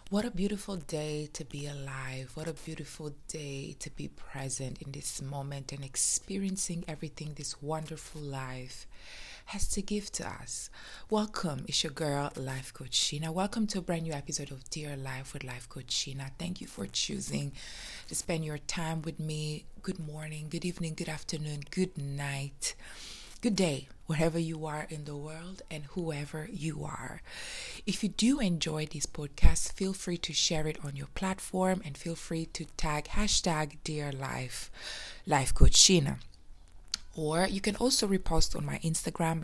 What a beautiful day to be alive. What a beautiful day to be present in this moment and experiencing everything this wonderful life has to give to us. Welcome, it's your girl, Life Coach Sheena. Welcome to a brand new episode of Dear Life with Life Coach Sheena. Thank you for choosing to spend your time with me. Good morning, good evening, good afternoon, good night. Good day, wherever you are in the world and whoever you are. If you do enjoy this podcast, feel free to share it on your platform and feel free to tag hashtag Dear Life, Life Coach Sheena. Or you can also repost on my Instagram,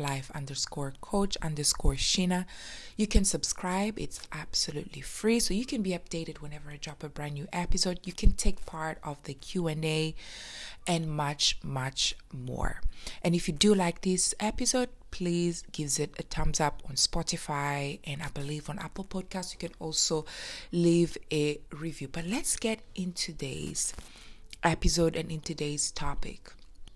life_coach_Sheena. You can subscribe. It's absolutely free. So you can be updated whenever I drop a brand new episode. You can take part of the Q&A and much, much more. And if you do like this episode, please give it a thumbs up on Spotify and I believe on Apple Podcasts. You can also leave a review. But let's get into today's episode and in today's topic.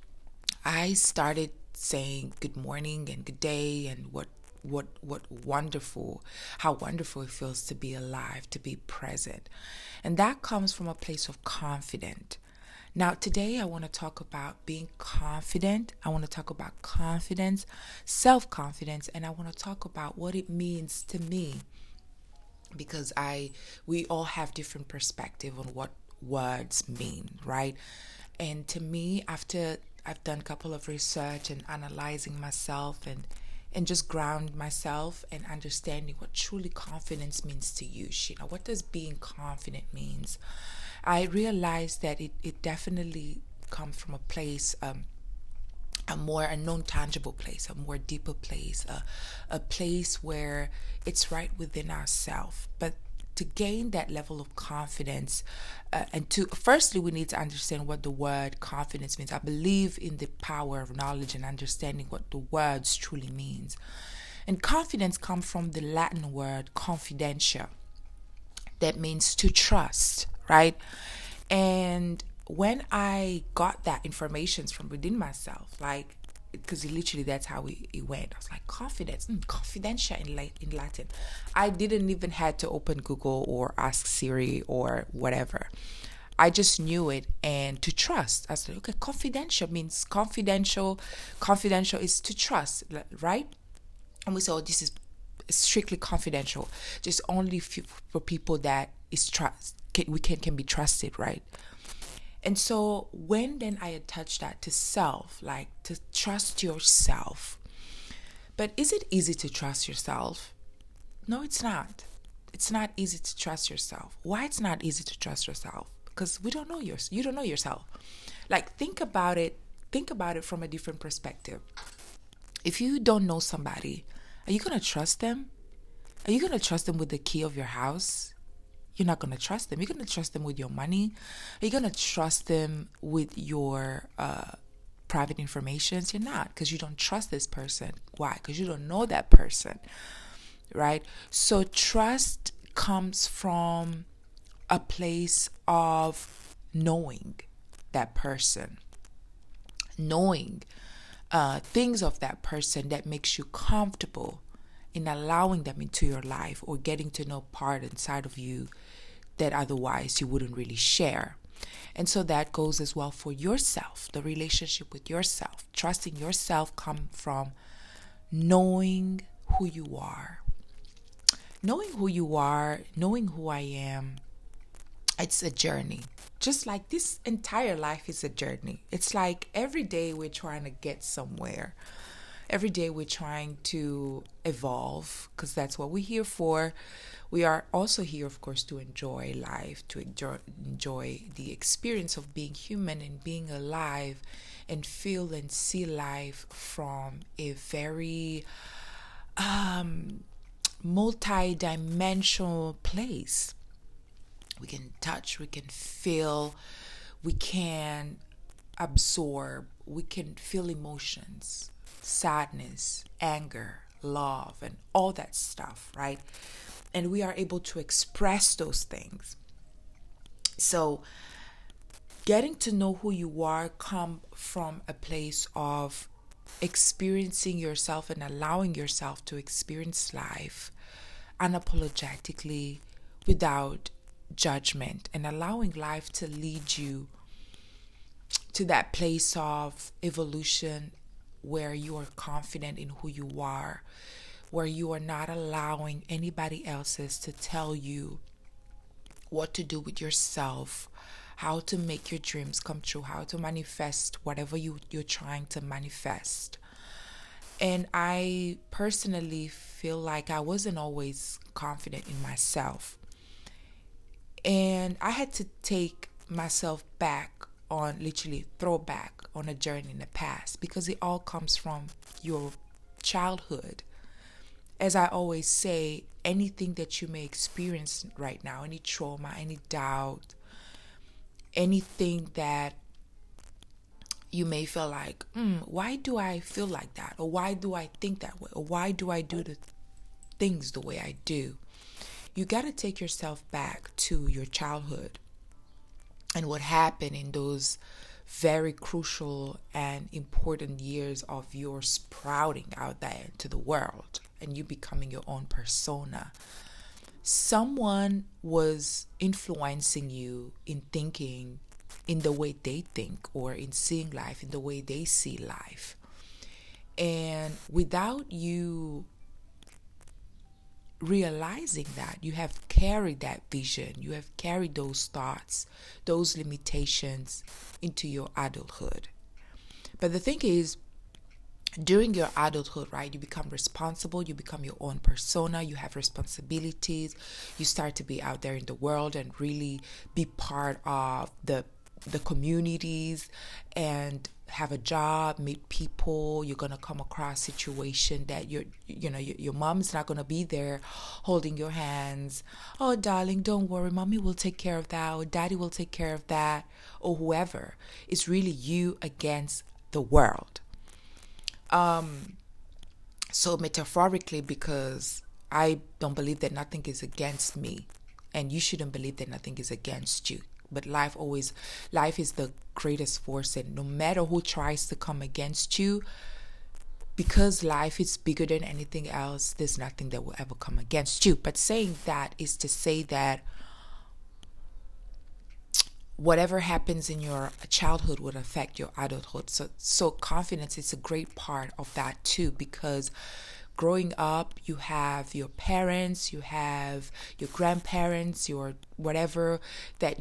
I started saying good morning and good day and what wonderful, how wonderful it feels to be alive, to be present. And that comes from a place of confidence. Now, today I want to talk about being confident. I want to talk about confidence, self-confidence, and I want to talk about what it means to me because we all have different perspective on what words mean, right? And to me, after I've done a couple of research and analyzing myself and just ground myself and understanding what truly confidence means to you, Sheena. What does being confident means? I realized that it definitely comes from a place, a non-tangible place, a more deeper place, a place where it's right within ourselves. But to gain that level of confidence, firstly, we need to understand what the word confidence means. I believe in the power of knowledge and understanding what the words truly means. And confidence comes from the Latin word confidentia, that means to trust, right? And when I got that information from within myself, because literally that's how it went. I was like, confidence, confidentia in Latin. I didn't even had to open Google or ask Siri or whatever. I just knew it, and to trust. I said, okay, confidential means confidential. Confidential is to trust, right? And we said, oh, this is strictly confidential, just only for people that is can be trusted, right? And so when then I attach that to self, like to trust yourself. But is it easy to trust yourself? No, it's not. It's not easy to trust yourself. Why it's not easy to trust yourself? Because you don't know yourself. Like think about it from a different perspective. If you don't know somebody, are you going to trust them? Are you going to trust them with the key of your house? You're not going to trust them. You're going to trust them with your money. Are you going to trust them with your private information? You're not, because you don't trust this person. Why? Because you don't know that person, right? So trust comes from a place of knowing that person, knowing things of that person that makes you comfortable in allowing them into your life or getting to know part inside of you that otherwise you wouldn't really share. And so that goes as well for yourself, the relationship with yourself. Trusting yourself comes from knowing who you are. Knowing who you are, knowing who I am, it's a journey. Just like this entire life is a journey. It's like every day we're trying to get somewhere. Every day we're trying to evolve because that's what we're here for. We are also here, of course, to enjoy life, to enjoy the experience of being human and being alive and feel and see life from a very multi-dimensional place. We can touch, we can feel, we can absorb, we can feel emotions, sadness, anger, love, and all that stuff, right? And we are able to express those things. So getting to know who you are come from a place of experiencing yourself and allowing yourself to experience life unapologetically without judgment, and allowing life to lead you to that place of evolution where you are confident in who you are, where you are not allowing anybody else's to tell you what to do with yourself, how to make your dreams come true, how to manifest whatever you're trying to manifest. And I personally feel like I wasn't always confident in myself. And I had to take myself back on, literally throwback on a journey in the past, because it all comes from your childhood. As I always say, anything that you may experience right now, any trauma, any doubt, anything that you may feel like, why do I feel like that? Or why do I think that way? Or why do I do the things the way I do? You got to take yourself back to your childhood and what happened in those very crucial and important years of your sprouting out there to the world and you becoming your own persona. Someone was influencing you in thinking in the way they think, or in seeing life in the way they see life. And without you realizing that, you have carried that vision, you have carried those thoughts, those limitations into your adulthood. But the thing is, during your adulthood, right, you become responsible, you become your own persona, you have responsibilities, you start to be out there in the world and really be part of the communities and have a job, meet people. You're going to come across situation that your mom's not going to be there holding your hands. Oh, darling, don't worry, mommy will take care of that, or daddy will take care of that, or whoever. It's really you against the world. So metaphorically, because I don't believe that nothing is against me, and you shouldn't believe that nothing is against you. But life is the greatest force, and no matter who tries to come against you, because life is bigger than anything else, there's nothing that will ever come against you. But saying that is to say that whatever happens in your childhood would affect your adulthood. So confidence is a great part of that too, because growing up, you have your parents, you have your grandparents, your whatever that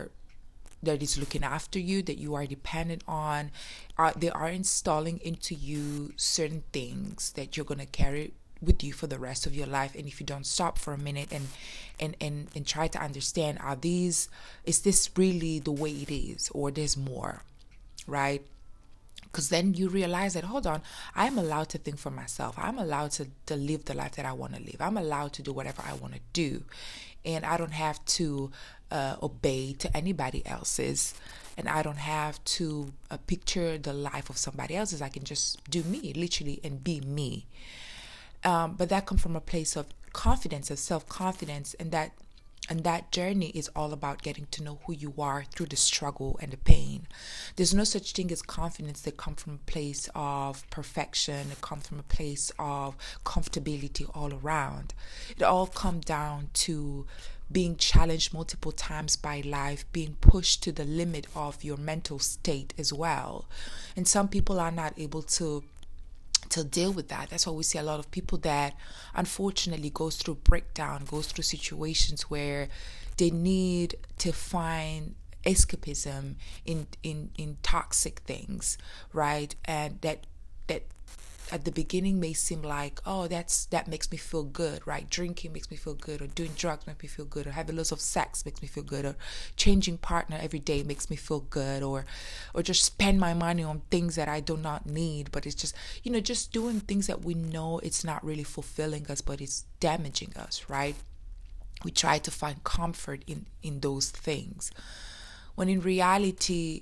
is looking after you, that you are dependent on. They are installing into you certain things that you're going to carry with you for the rest of your life. And if you don't stop for a minute and try to understand, is this really the way it is, or there's more, right? Because then you realize that, hold on, I'm allowed to think for myself. I'm allowed to live the life that I want to live. I'm allowed to do whatever I want to do. And I don't have to obey to anybody else's. And I don't have to picture the life of somebody else's. I can just do me, literally, and be me. But that comes from a place of confidence, of self-confidence, and that journey is all about getting to know who you are through the struggle and the pain. There's no such thing as confidence that comes from a place of perfection. It comes from a place of comfortability all around. It all comes down to being challenged multiple times by life, being pushed to the limit of your mental state as well. And some people are not able to deal with that. That's why we see a lot of people that unfortunately goes through breakdown, goes through situations where they need to find escapism in toxic things, right? And that at the beginning may seem like, oh, that makes me feel good, right? Drinking makes me feel good, or doing drugs makes me feel good, or having lots of sex makes me feel good, or changing partner every day makes me feel good, or just spend my money on things that I do not need. But it's just, just doing things that we know it's not really fulfilling us, but it's damaging us, right? We try to find comfort in those things, when in reality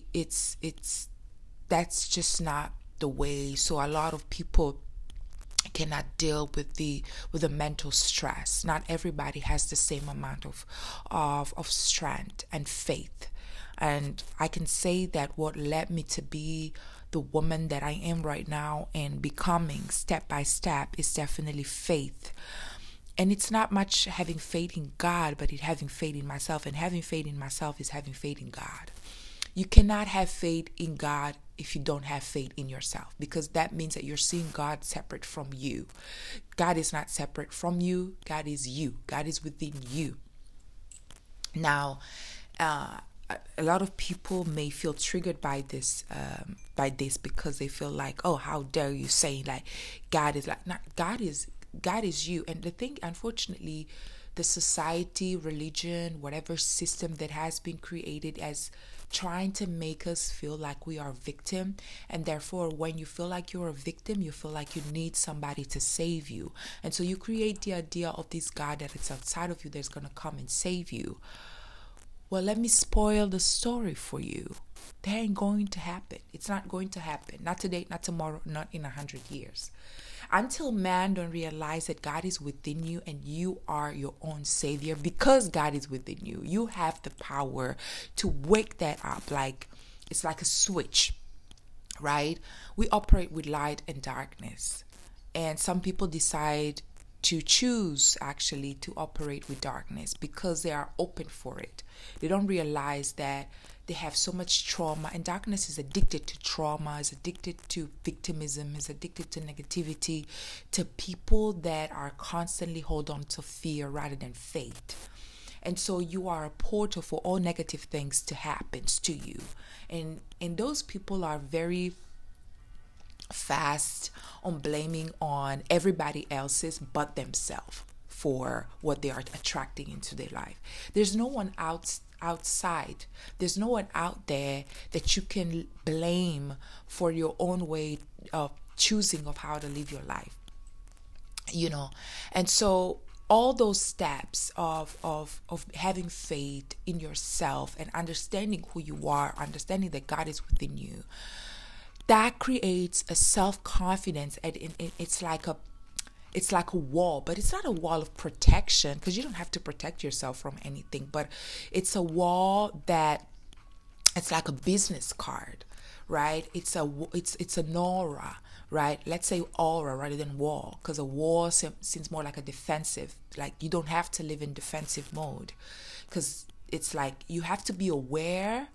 that's just not the way. So a lot of people cannot deal with the mental stress. Not everybody has the same amount of strength and faith. And I can say that what led me to be the woman that I am right now and becoming step by step is definitely faith. And it's not much having faith in God, but it having faith in myself. And having faith in myself is having faith in God. You cannot have faith in God if you don't have faith in yourself, because that means that you're seeing God separate from you. God is not separate from you. God is you. God is within you. Now, a lot of people may feel triggered by this, because they feel like, oh, how dare you say like God is like, not God is you. And the thing, unfortunately, the society, religion, whatever system that has been created as trying to make us feel like we are a victim, and therefore when you feel like you're a victim, you feel like you need somebody to save you, and so you create the idea of this God that is outside of you that's going to come and save you. Well, let me spoil the story for you. That ain't going to happen. It's not going to happen. Not today, not tomorrow, not in 100 years. Until man don't realize that God is within you and you are your own savior, because God is within you, you have the power to wake that up. Like, it's like a switch, right? We operate with light and darkness. And some people decide to choose actually to operate with darkness because they are open for it. They don't realize that they have so much trauma, and darkness is addicted to trauma, is addicted to victimism, is addicted to negativity, to people that are constantly hold on to fear rather than faith. And so you are a portal for all negative things to happen to you. And those people are very fast on blaming on everybody else's but themselves for what they are attracting into their life. There's no one outside. There's no one out there that you can blame for your own way of choosing of how to live your life. And so all those steps of having faith in yourself and understanding who you are, understanding that God is within you, that creates a self-confidence, and it's like a wall, but it's not a wall of protection, because you don't have to protect yourself from anything, but it's a wall that it's like a business card, right? It's an aura, right? Let's say aura rather than wall, because a wall seems more like a defensive, like you don't have to live in defensive mode, because it's like you have to be aware.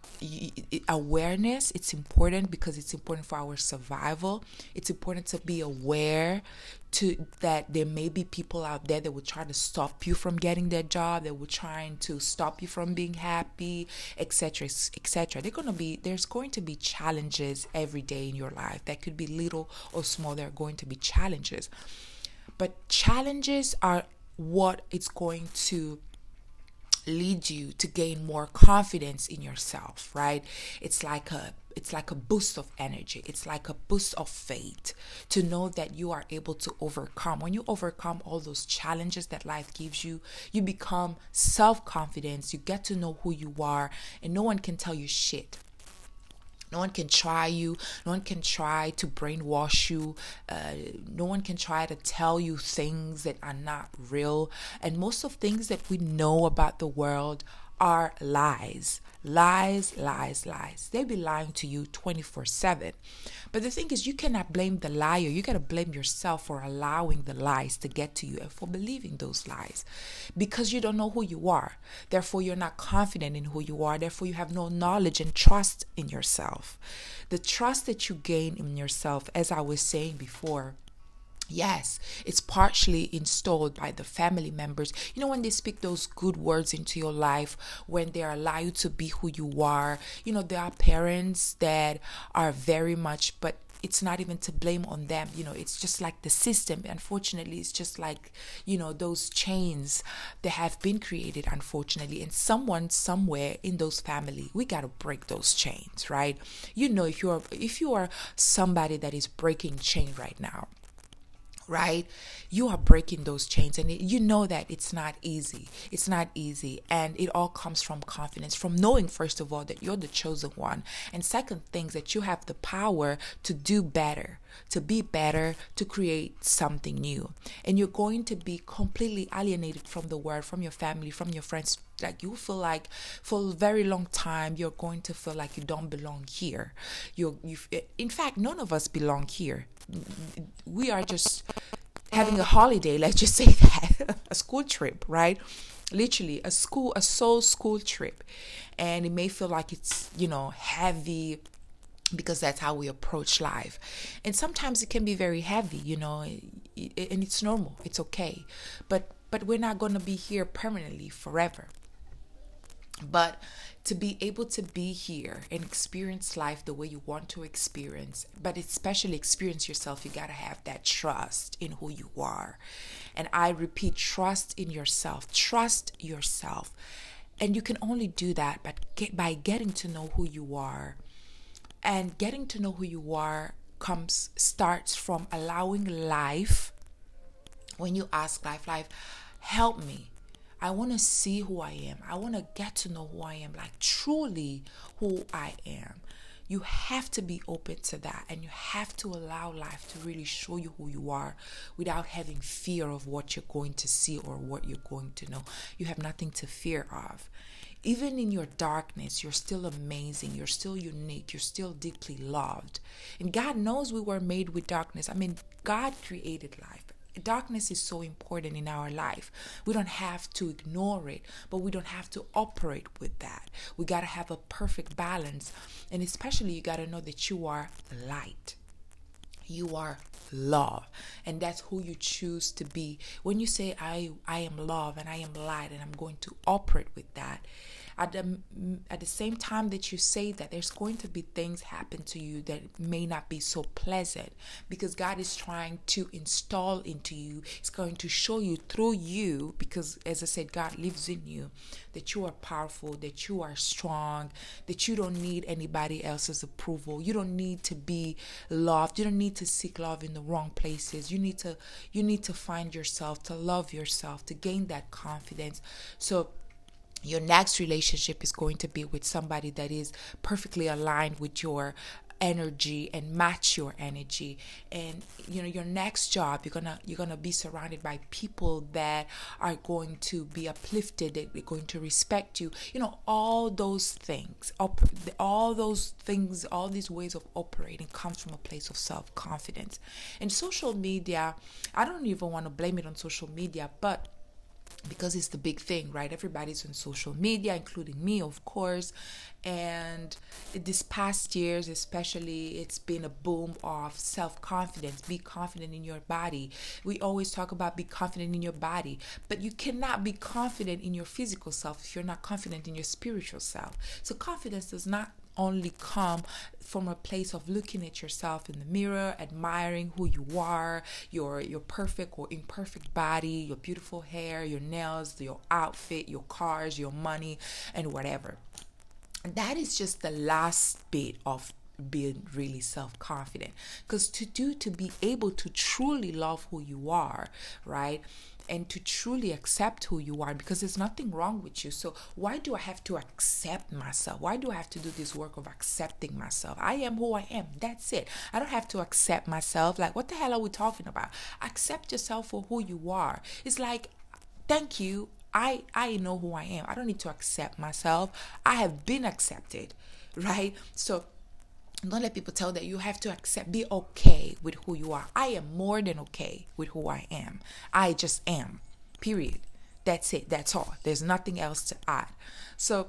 Awareness, it's important because it's important for our survival. It's important to be aware to that there may be people out there that will try to stop you from getting that job, that will trying to stop you from being happy, etc., etc. There's going to be challenges every day in your life. That could be little or small. There are going to be challenges, but challenges are what it's going to lead you to gain more confidence in yourself, right? It's like a boost of energy. It's like a boost of faith to know that you are able to overcome. When you overcome all those challenges that life gives you, you become self-confidence. You get to know who you are, and no one can tell you shit. No one can try you. No one can try to brainwash you. No one can try to tell you things that are not real. And most of things that we know about the world are lies. Lies, lies, lies. They be lying to you 24/7. But the thing is, you cannot blame the liar. You got to blame yourself for allowing the lies to get to you and for believing those lies, because you don't know who you are. Therefore, you're not confident in who you are. Therefore, you have no knowledge and trust in yourself. The trust that you gain in yourself, as I was saying before, yes, it's partially installed by the family members. When they speak those good words into your life, when they allow you to be who you are. There are parents that are very much, but it's not even to blame on them. It's just like the system. Unfortunately, it's just like, those chains that have been created, unfortunately. And someone somewhere in those family, we got to break those chains, right? If you are somebody that is breaking chain right now, right? You are breaking those chains, and that it's not easy. It's not easy. And it all comes from confidence, from knowing, first of all, that you're the chosen one. And second things, that you have the power to do better, to be better, to create something new. And you're going to be completely alienated from the world, from your family, from your friends. Like, you feel like for a very long time, you're going to feel like you don't belong here. In fact, none of us belong here. We are just having a holiday, let's just say that, a school trip, right? Literally a soul school trip. And it may feel like it's, heavy, because that's how we approach life. And sometimes it can be very heavy, and it's normal. It's okay. But we're not going to be here permanently forever. But to be able to be here and experience life the way you want to experience, but especially experience yourself, you got to have that trust in who you are. And I repeat, trust in yourself. Trust yourself. And you can only do that by getting to know who you are. And getting to know who you are starts from allowing life. When you ask life, help me. I want to see who I am. I want to get to know who I am, like truly who I am. You have to be open to that, and you have to allow life to really show you who you are without having fear of what you're going to see or what you're going to know. You have nothing to fear of. Even in your darkness, you're still amazing. You're still unique. You're still deeply loved. And God knows we were made with darkness. I mean, God created life. Darkness is so important in our life. We don't have to ignore it, but we don't have to operate with that. We got to have a perfect balance. And especially, you got to know that you are light. You are love. And that's who you choose to be. When you say, I am love and I am light and I'm going to operate with that, at the same time that you say that, there's going to be things happen to you that may not be so pleasant, because God is trying to install into you. It's going to show you through you, because as I said, God lives in you, that you are powerful, that you are strong, that you don't need anybody else's approval. You don't need to be loved. You don't need to seek love in the wrong places. You need to find yourself, to love yourself, to gain that confidence. So your next relationship is going to be with somebody that is perfectly aligned with your energy and match your energy. And your next job, you're gonna be surrounded by people that are going to be uplifted, that are going to respect you. All those things, all these ways of operating comes from a place of self-confidence. And social media, I don't even want to blame it on social media, but because it's the big thing, right? Everybody's on social media, including me, of course. And this past years, especially, it's been a boom of self-confidence. Be confident in your body. We always talk about be confident in your body, but you cannot be confident in your physical self if you're not confident in your spiritual self. So confidence does not only come from a place of looking at yourself in the mirror, admiring who you are, your perfect or imperfect body, your beautiful hair, your nails, your outfit, your cars, your money, and whatever. That is just the last bit of being really self-confident, because to be able to truly love who you are, right, and to truly accept who you are, because there's nothing wrong with you. So why do I have to accept myself? Why do I have to do this work of accepting myself? I am who I am. That's it. I don't have to accept myself. Like, what the hell are we talking about? Accept yourself for who you are. It's like, thank you. I know who I am. I don't need to accept myself. I have been accepted, right? So don't let people tell that you have to be okay with who you are. I am more than okay with who I am. I just am, period. That's it. That's all. There's nothing else to add. So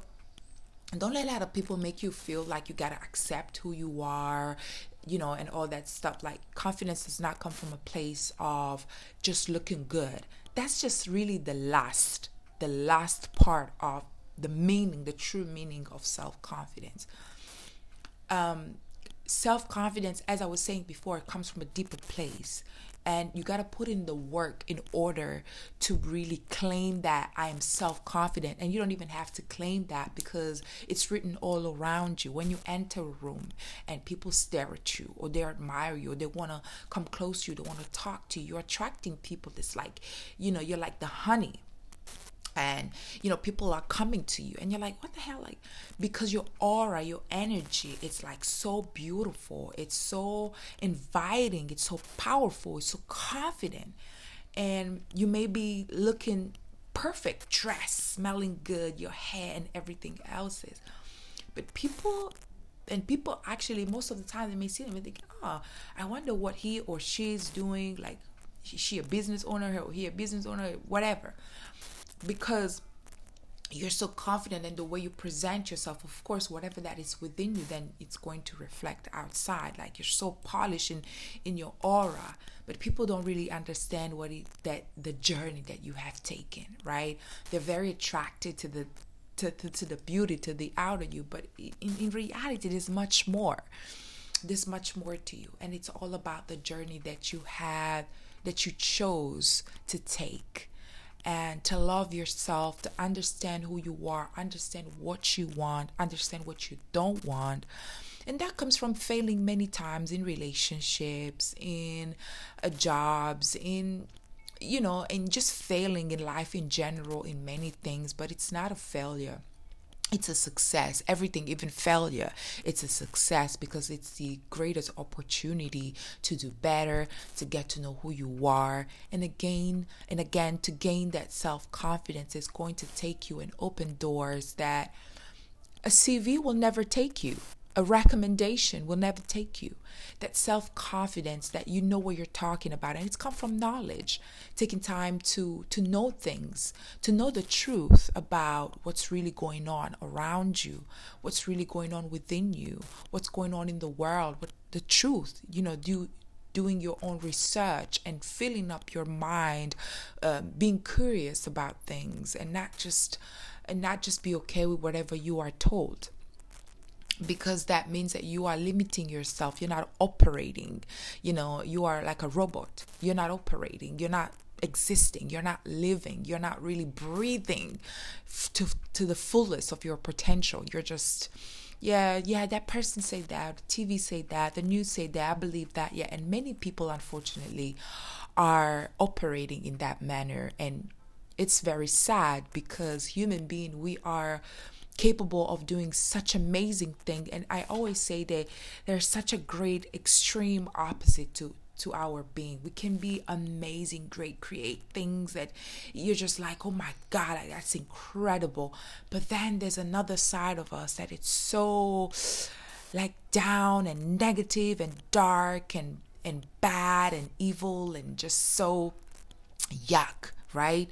don't let a lot of people make you feel like you got to accept who you are, and all that stuff. Like, confidence does not come from a place of just looking good. That's just really the last part of the true meaning of self-confidence. Self-confidence, as I was saying before, comes from a deeper place, and you got to put in the work in order to really claim that I am self-confident. And you don't even have to claim that, because it's written all around you. When you enter a room and people stare at you, or they admire you, or they want to come close to you, they want to talk to you, you're attracting people that's like, you're like the honey. And people are coming to you, and you're like, what the hell? Like, because your aura, your energy, it's like so beautiful, it's so inviting, it's so powerful, it's so confident. And you may be looking perfect, dressed, smelling good, your hair and everything else is, but people actually, most of the time, they may see them and think, oh, I wonder what he or she is doing. Like, she a business owner, or he a business owner, whatever. Because you're so confident in the way you present yourself. Of course, whatever that is within you, then it's going to reflect outside. Like, you're so polished in your aura, but people don't really understand that the journey that you have taken, right? They're very attracted to the beauty, to the outer you, but in reality, there's much more. There's much more to you, and it's all about the journey that you had, that you chose to take, and to love yourself, to understand who you are, understand what you want, understand what you don't want. And that comes from failing many times in relationships, in jobs, in and just failing in life in general, in many things. But it's not a failure, it's a success. Everything, even failure, it's a success, because it's the greatest opportunity to do better, to get to know who you are. And again, to gain that self-confidence is going to take you and open doors that a CV will never take you. A recommendation will never take you. That self-confidence, that you know what you're talking about. And it's come from knowledge, taking time to know things, to know the truth about what's really going on around you, what's really going on within you, what's going on in the world, what the truth, doing your own research and filling up your mind, being curious about things, and not just be okay with whatever you are told. Because that means that you are limiting yourself. You're not operating. You are like a robot. You're not operating. You're not existing. You're not living. You're not really breathing to the fullest of your potential. You're just, yeah, that person said that, the TV said that, the news said that, I believe that, yeah. And many people, unfortunately, are operating in that manner. And it's very sad, because human being, we are capable of doing such amazing thing. And I always say that there's such a great extreme opposite to our being. We can be amazing, great, create things that you're just like, oh my God, that's incredible. But then there's another side of us that it's so like down and negative and dark and bad and evil and just so yuck, right?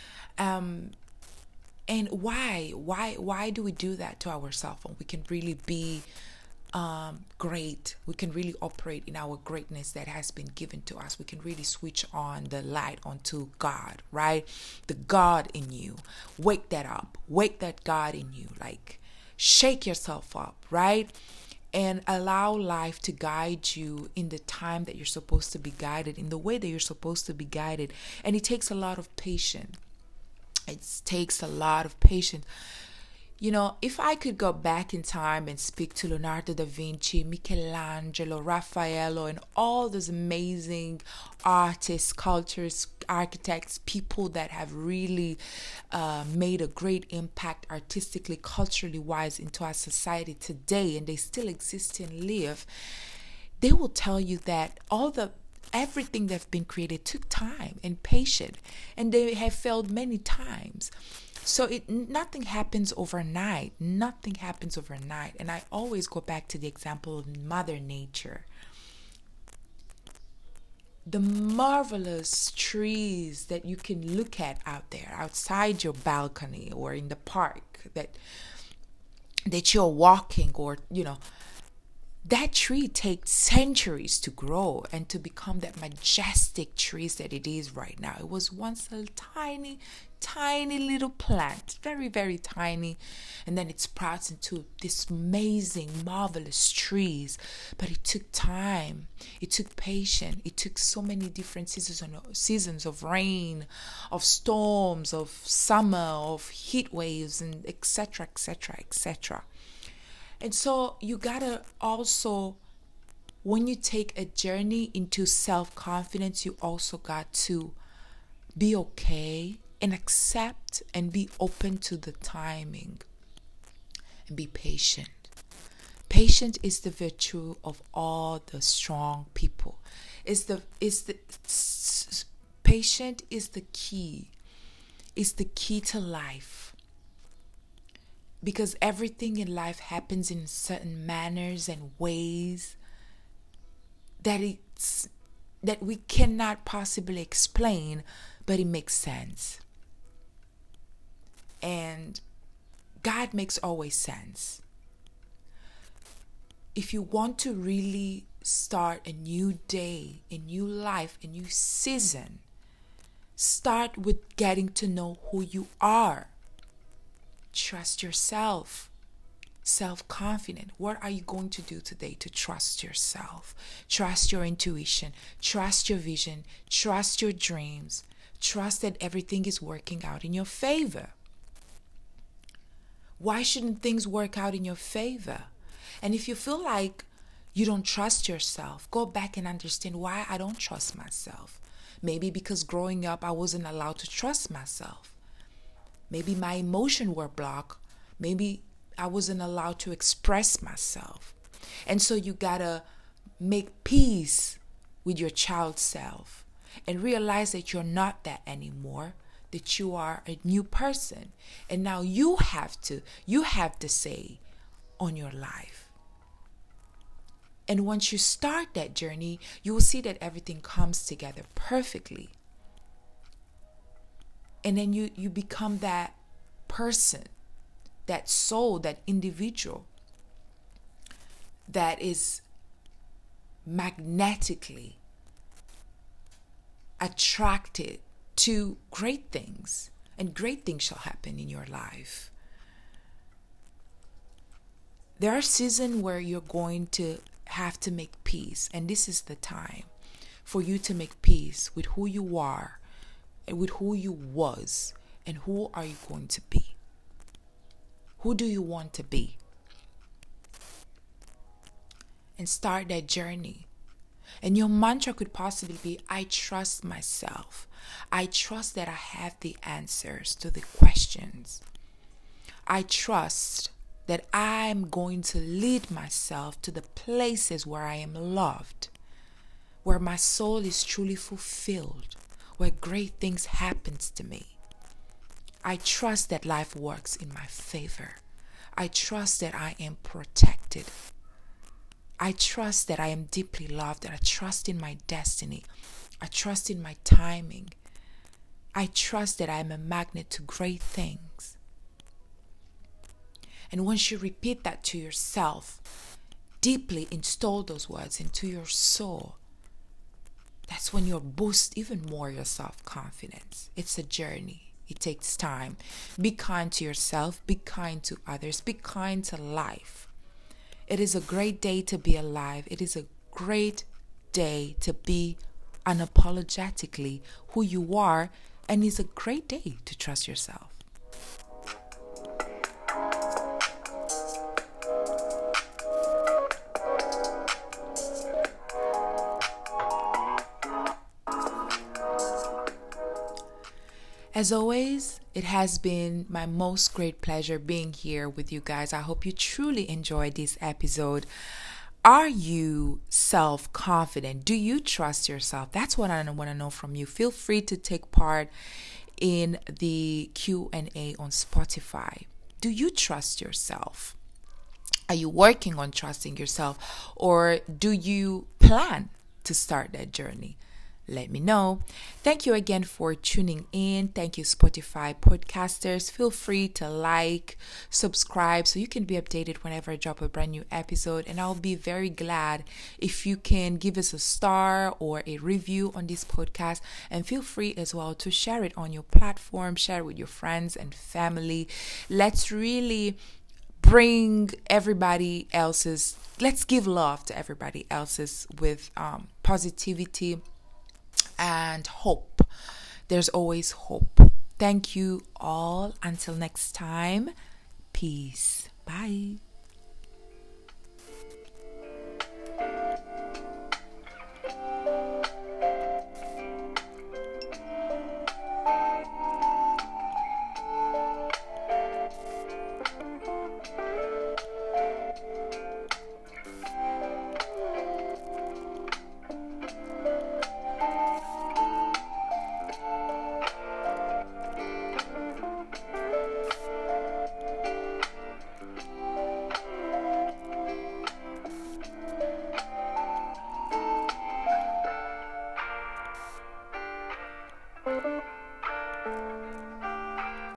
And why do we do that to ourselves when we can really be great? We can really operate in our greatness that has been given to us. We can really switch on the light onto God, right? The God in you. Wake that up. Wake that God in you. Like, shake yourself up, right? And allow life to guide you in the time that you're supposed to be guided, in the way that you're supposed to be guided. And it takes a lot of patience. It takes a lot of patience. If I could go back in time and speak to Leonardo da Vinci, Michelangelo, Raffaello, and all those amazing artists, sculptors, architects, people that have really made a great impact artistically, culturally wise into our society today, and they still exist and live, they will tell you that everything that's been created took time and patience, and they have failed many times. So nothing happens overnight. Nothing happens overnight. And I always go back to the example of Mother Nature. The marvelous trees that you can look at out there, outside your balcony or in the park, that you're walking, or that tree takes centuries to grow and to become that majestic trees that it is right now. It was once a tiny little plant, very, very tiny, and then it sprouts into this amazing, marvelous trees. But it took time, it took patience, it took so many different seasons of rain, of storms, of summer, of heat waves, and etc., etc., etc. And so you gotta also, when you take a journey into self-confidence, you also got to be okay and accept and be open to the timing and be patient. Patient is the virtue of all the strong people. Patient is the key. It's the key to life. Because everything in life happens in certain manners and ways that that we cannot possibly explain, but it makes sense. And God makes always sense. If you want to really start a new day, a new life, a new season, start with getting to know who you are. Trust yourself. Self-confident. What are you going to do today to trust yourself? Trust your intuition. Trust your vision. Trust your dreams. Trust that everything is working out in your favor. Why shouldn't things work out in your favor? And if you feel like you don't trust yourself, go back and understand why I don't trust myself. Maybe because growing up I wasn't allowed to trust myself. Maybe my emotions were blocked. Maybe I wasn't allowed to express myself. And so you gotta make peace with your child self and realize that you're not that anymore, that you are a new person. And now you have to say on your life. And once you start that journey, you will see that everything comes together perfectly. And then you become that person, that soul, that individual that is magnetically attracted to great things, and great things shall happen in your life. There are seasons where you're going to have to make peace, and this is the time for you to make peace with who you are and with who you was, and who are you going to be. Who do you want to be? And start that journey. And your mantra could possibly be, I trust myself. I trust that I have the answers to the questions. I trust that I'm going to lead myself to the places where I am loved, where my soul is truly fulfilled, where great things happen to me. I trust that life works in my favor. I trust that I am protected. I trust that I am deeply loved, that I trust in my destiny. I trust in my timing. I trust that I am a magnet to great things. And once you repeat that to yourself, deeply install those words into your soul, that's when you'll boost even more your self-confidence. It's a journey. It takes time. Be kind to yourself. Be kind to others. Be kind to life. It is a great day to be alive. It is a great day to be unapologetically who you are. And it's a great day to trust yourself. As always, it has been my most great pleasure being here with you guys. I hope you truly enjoyed this episode. Are you self-confident? Do you trust yourself? That's what I want to know from you. Feel free to take part in the Q&A on Spotify. Do you trust yourself? Are you working on trusting yourself? Or do you plan to start that journey? Let me know. Thank you again for tuning in. Thank you, Spotify podcasters. Feel free to like, subscribe, so you can be updated whenever I drop a brand new episode. And I'll be very glad if you can give us a star or a review on this podcast. And feel free as well to share it on your platform. Share it with your friends and family. Let's really bring everybody else's, let's give love to everybody else's with positivity and hope. There's always hope. Thank you all. Until next time, peace. Bye.